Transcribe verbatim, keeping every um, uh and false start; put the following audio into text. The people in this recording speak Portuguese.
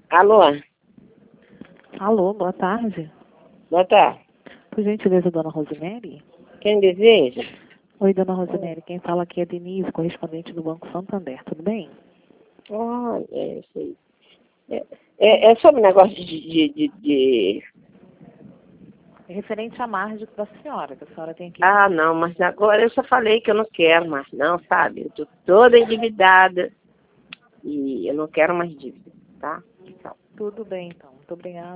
Alô? Alô, boa tarde. Boa tarde. Por gentileza, dona Rosemary? Quem deseja? Oi, dona Rosemary. Quem fala aqui é Denise, correspondente do Banco Santander. Tudo bem? Olha, é isso aí. É, é, é sobre negócio de, de, de, de... É referente à margem da senhora, que a senhora tem aqui. Ah, não, mas agora eu só falei que eu não quero mais, não, sabe? Eu tô toda endividada e eu não quero mais dívida, tá? Então. Tudo bem, então. Muito obrigada.